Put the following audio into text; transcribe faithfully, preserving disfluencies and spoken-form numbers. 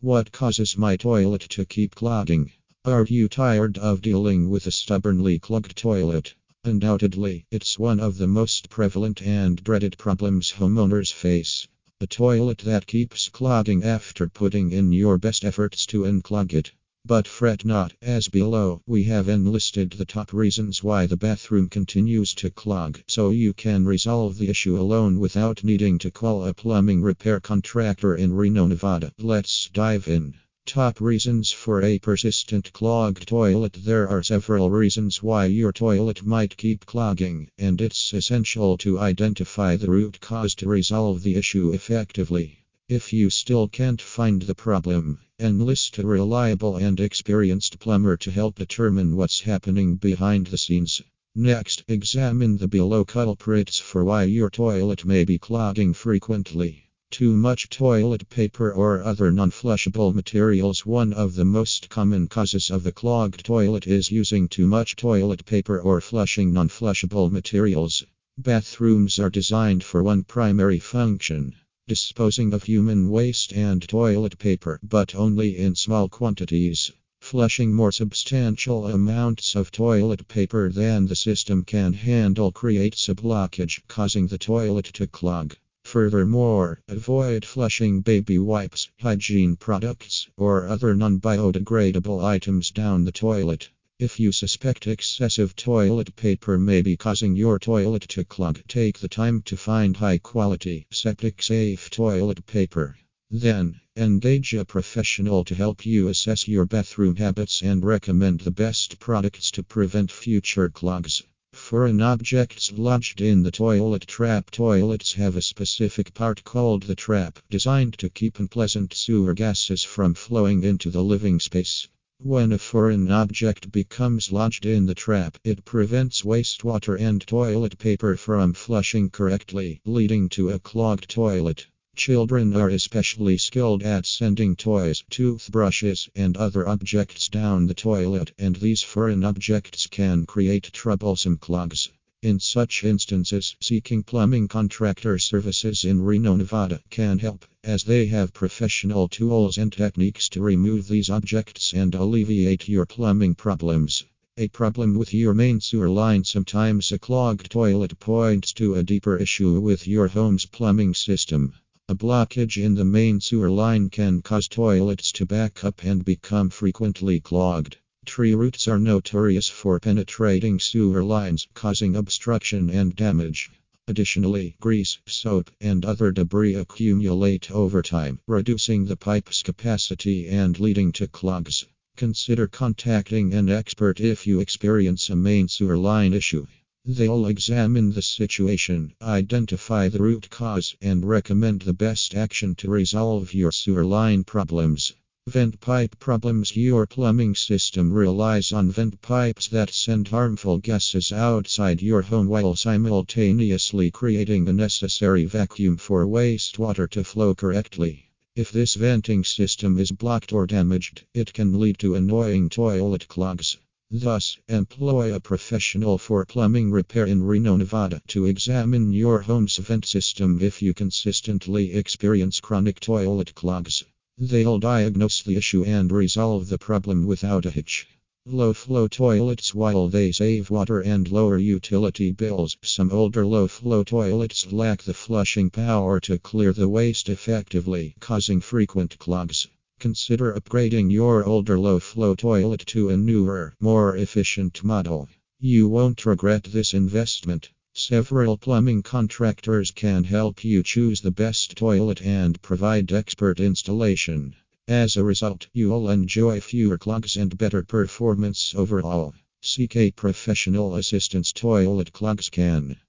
What causes my toilet to keep clogging? Are you tired of dealing with a stubbornly clogged toilet? Undoubtedly, it's one of the most prevalent and dreaded problems homeowners face. A toilet that keeps clogging after putting in your best efforts to unclog it. But fret not, as below we have enlisted the top reasons why the bathroom continues to clog, so you can resolve the issue alone without needing to call a plumbing repair contractor in Reno, Nevada. Let's dive in. Top reasons for a persistent clogged toilet. There are several reasons why your toilet might keep clogging, and it's essential to identify the root cause to resolve the issue effectively. If you still can't find the problem, enlist a reliable and experienced plumber to help determine what's happening behind the scenes. Next, examine the below culprits for why your toilet may be clogging frequently. Too much toilet paper or other non-flushable materials. One of the most common causes of a clogged toilet is using too much toilet paper or flushing non-flushable materials. Bathrooms are designed for one primary function: disposing of human waste and toilet paper, but only in small quantities. Flushing more substantial amounts of toilet paper than the system can handle creates a blockage, causing the toilet to clog. Furthermore, avoid flushing baby wipes, hygiene products, or other non-biodegradable items down the toilet. If you suspect excessive toilet paper may be causing your toilet to clog, take the time to find high-quality, septic-safe toilet paper. Then, engage a professional to help you assess your bathroom habits and recommend the best products to prevent future clogs. Foreign objects lodged in the toilet trap. Toilets have a specific part called the trap, designed to keep unpleasant sewer gases from flowing into the living space. When a foreign object becomes lodged in the trap, it prevents wastewater and toilet paper from flushing correctly, leading to a clogged toilet. Children are especially skilled at sending toys, toothbrushes, and other objects down the toilet, and these foreign objects can create troublesome clogs. In such instances, seeking plumbing contractor services in Reno, Nevada can help, as they have professional tools and techniques to remove these objects and alleviate your plumbing problems. A problem with your main sewer line. Sometimes a clogged toilet points to a deeper issue with your home's plumbing system. A blockage in the main sewer line can cause toilets to back up and become frequently clogged. Tree roots are notorious for penetrating sewer lines, causing obstruction and damage. Additionally, grease, soap, and other debris accumulate over time, reducing the pipe's capacity and leading to clogs. Consider contacting an expert if you experience a main sewer line issue. They'll examine the situation, identify the root cause, and recommend the best action to resolve your sewer line problems. Vent pipe problems. Your plumbing system relies on vent pipes that send harmful gases outside your home while simultaneously creating a necessary vacuum for wastewater to flow correctly. If this venting system is blocked or damaged, it can lead to annoying toilet clogs. Thus, employ a professional for plumbing repair in Reno, Nevada to examine your home's vent system if you consistently experience chronic toilet clogs. They'll diagnose the issue and resolve the problem without a hitch. Low-flow toilets. While they save water and lower utility bills, some older low-flow toilets lack the flushing power to clear the waste effectively, causing frequent clogs. Consider upgrading your older low-flow toilet to a newer, more efficient model. You won't regret this investment. Several plumbing contractors can help you choose the best toilet and provide expert installation. As a result, you'll enjoy fewer clogs and better performance overall. Seek a professional assistance. Toilet clogs can